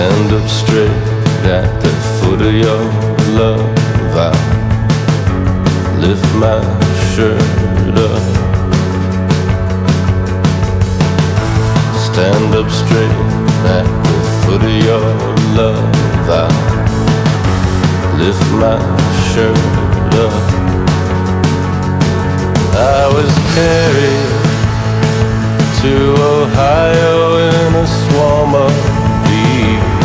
Stand up straight at the foot of your love. I lift my shirt up. Stand up straight at the foot of your love. I lift my shirt up. I was carried to Ohio in a swarm of bees.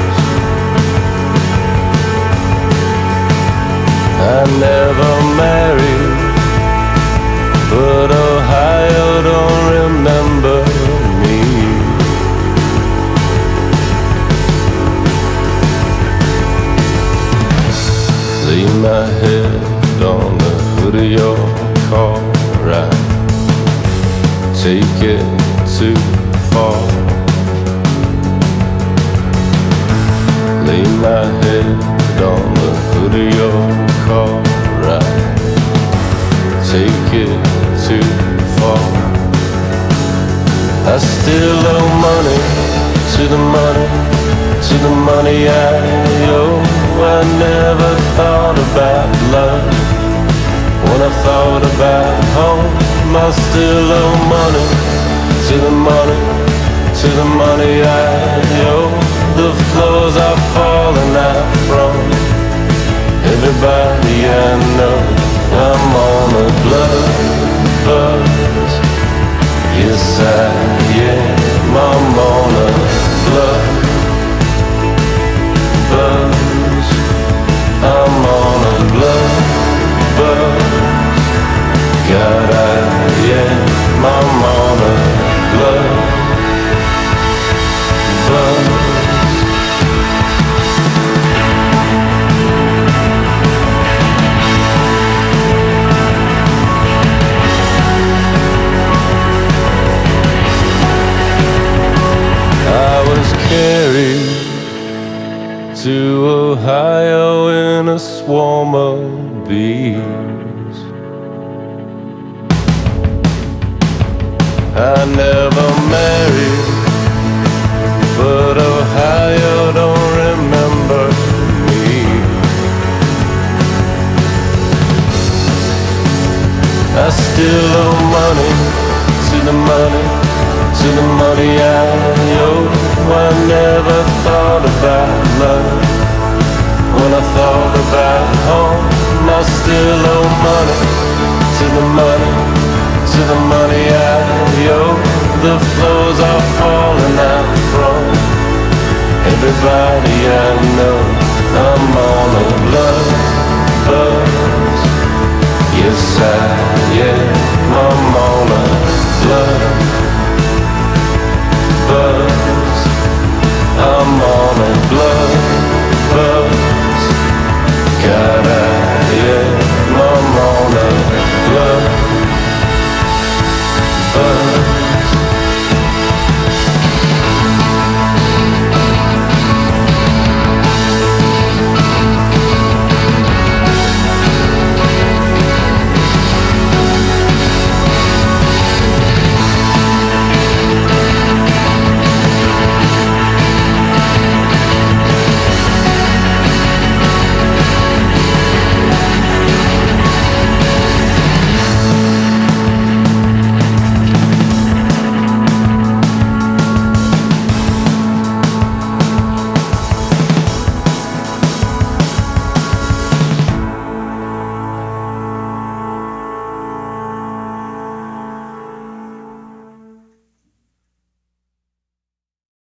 I never married, but Ohio don't remember me. Lay my head on the hood of your car. I take it too far. Lay my head on the hood of your car. I take it too far. I still owe money to the money, to the money I owe. I never thought about love when I thought about home. I still owe money to the money, to the money I owe. The floors are falling out from everybody I know. I'm on a blood buzz. Yes, I am. I'm on a blood buzz. I'm on a blood buzz. God, I am. I'm on a blood buzz. Carried to Ohio in a swarm of bees. I never married, but Ohio don't remember me. I still owe money to the money, to the money I owe. I never thought about love when I thought about home. I still owe money to the money, to the money I owe. The floors are falling out from everybody I know. I'm on a blood buzz. Yes, I am. I'm